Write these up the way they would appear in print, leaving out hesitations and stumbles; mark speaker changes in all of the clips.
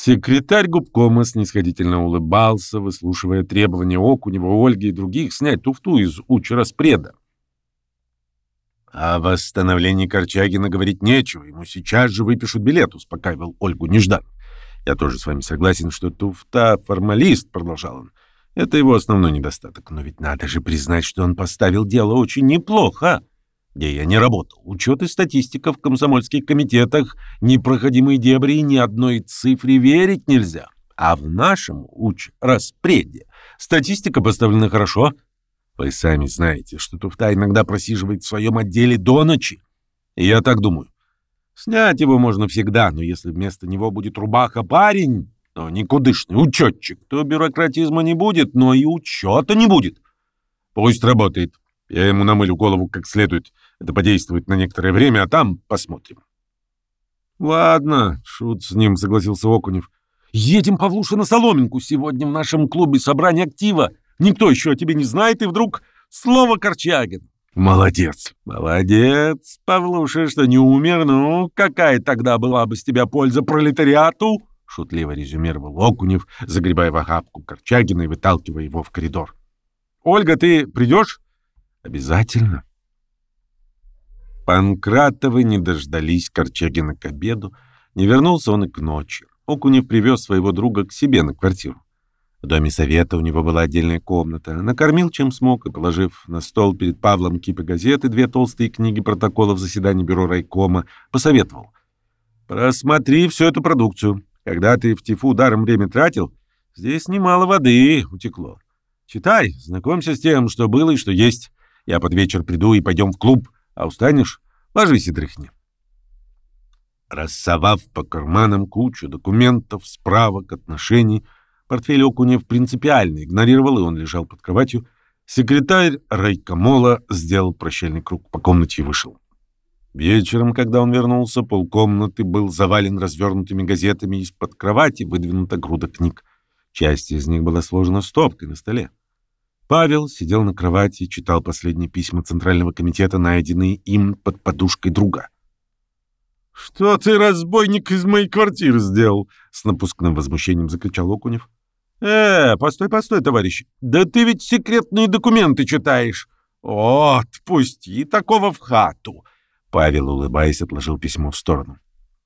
Speaker 1: Секретарь губкома снисходительно улыбался, выслушивая требования Окунева, Ольги и других снять туфту из учраспреда. «О восстановлении Корчагина говорить нечего, ему сейчас же выпишут билет», — успокаивал Ольгу Нежданов. «Я тоже с вами согласен, что туфта — формалист», — продолжал он. «Это его основной недостаток. Но ведь надо же признать, что он поставил дело очень неплохо. Где я не работал. Учет и статистика в комсомольских комитетах, непроходимые дебри, и ни одной цифре верить нельзя. А в нашем учраспреде статистика поставлена хорошо. Вы сами знаете, что туфта иногда просиживает в своем отделе до ночи. И я так думаю. Снять его можно всегда, но если вместо него будет рубаха-парень, но никудышный учетчик, то бюрократизма не будет, но и учета не будет. Пусть работает. Я ему намылю голову как следует. Это подействует на некоторое время, а там посмотрим». «Ладно, шут с ним», — согласился Окунев. «Едем, Павлуша, на Соломинку. Сегодня в нашем клубе собрание актива. Никто еще о тебе не знает, и вдруг слово Корчагин». «Молодец, молодец, Павлуша, что не умер. Ну, какая тогда была бы с тебя польза пролетариату?» — шутливо резюмировал Окунев, загребая в охапку Корчагина и выталкивая его в коридор. «Ольга, ты придешь?» «Обязательно». Панкратовы не дождались Корчагина к обеду. Не вернулся он и к ночи. Окунев привез своего друга к себе на квартиру. В доме совета у него была отдельная комната. Накормил чем смог и, положив на стол перед Павлом кипы газет и 2 толстые книги протоколов заседаний бюро райкома, посоветовал: «Просмотри всю эту продукцию. Когда ты в ТИФУ даром время тратил, здесь немало воды утекло. Читай, знакомься с тем, что было и что есть. Я под вечер приду и пойдем в клуб. А устанешь — ложись и дрыхни». Рассовав по карманам кучу документов, справок, отношений, портфель Окунев принципиально игнорировал, и он лежал под кроватью, секретарь райкомола сделал прощальный круг по комнате и вышел. Вечером, когда он вернулся, полкомнаты был завален развернутыми газетами, из-под кровати выдвинута груда книг. Часть из них была сложена стопкой на столе. Павел сидел на кровати и читал последние письма Центрального комитета, найденные им под подушкой друга. «Что ты, разбойник, из моей квартиры сделал?» — с напускным возмущением закричал Окунев. Постой, товарищ. Да ты ведь секретные документы читаешь. Отпусти такого в хату!» Павел, улыбаясь, отложил письмо в сторону.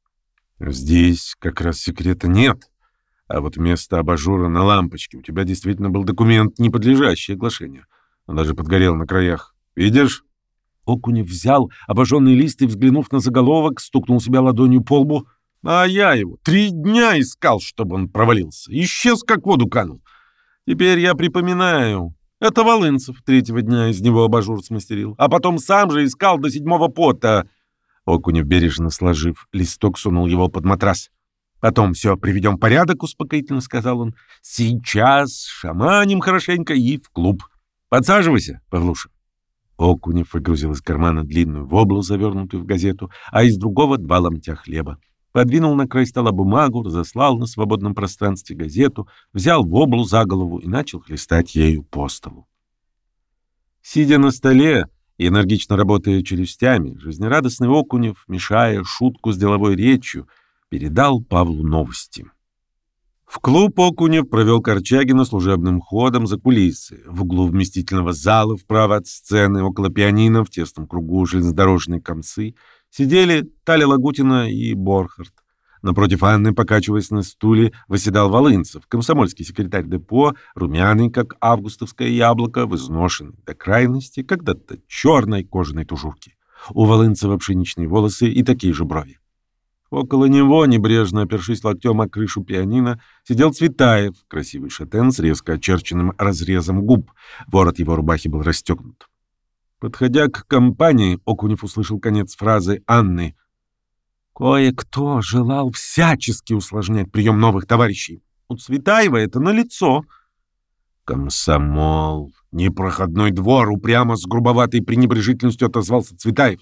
Speaker 1: «Здесь как раз секрета нет. А вот вместо абажура на лампочке у тебя действительно был документ, не подлежащий оглашению. Он даже подгорел на краях. Видишь?» Окунев взял обожженный лист и, взглянув на заголовок, стукнул себя ладонью по лбу. «А я его 3 дня искал, чтобы он провалился. Исчез, как в воду канул. Теперь я припоминаю. Это Волынцев 3-го дня из него абажур смастерил. А потом сам же искал до 7-го пота». Окунев, бережно сложив листок, сунул его под матрас. «Потом все приведем в порядок», — успокоительно сказал он. «Сейчас шаманим хорошенько и в клуб. Подсаживайся, Павлуша». Окунев выгрузил из кармана длинную воблу, завернутую в газету, а из другого 2 ломтя хлеба. Подвинул на край стола бумагу, разослал на свободном пространстве газету, взял воблу за голову и начал хлестать ею по столу. Сидя на столе и энергично работая челюстями, жизнерадостный Окунев, мешая шутку с деловой речью, передал Павлу новости. В клуб Окунев провел Корчагина служебным ходом за кулисы. В углу вместительного зала, вправо от сцены, около пианино, в тесном кругу железнодорожной комцы, сидели Таля Лагутина и Борхард. Напротив Анны, покачиваясь на стуле, восседал Волынцев, комсомольский секретарь депо, румяный, как августовское яблоко, в изношенной до крайности, когда-то черной кожаной тужурке. У Волынцева пшеничные волосы и такие же брови. Около него, небрежно опершись локтем о крышу пианино, сидел Цветаев, красивый шатен с резко очерченным разрезом губ. Ворот его рубахи был расстегнут. Подходя к компании, Окунев услышал конец фразы Анны. «Кое-кто желал всячески усложнять прием новых товарищей. У Цветаева это налицо». «Комсомол, непроходной двор», — упрямо с грубоватой пренебрежительностью отозвался Цветаев.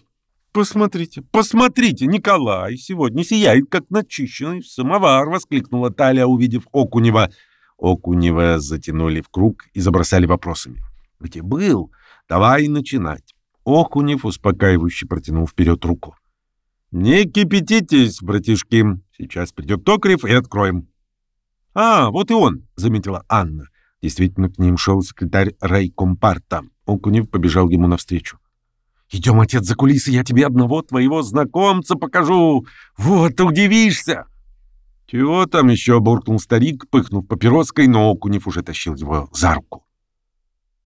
Speaker 1: Посмотрите, Николай сегодня сияет, как начищенный самовар», — воскликнула Таля, увидев Окунева. Окунева затянули в круг и забросали вопросами. «Где был? Давай начинать». Окунев успокаивающе протянул вперед руку. «Не кипятитесь, братишки. Сейчас придет Токарев и откроем». «А, вот и он», — заметила Анна. Действительно, к ним шел секретарь райкомпарта. Окунев побежал ему навстречу. «Идем, отец, за кулисы, я тебе одного твоего знакомца покажу. Вот, удивишься!» «Чего там еще?» — буркнул старик, пыхнув папироской, но Окунев уже тащил его за руку.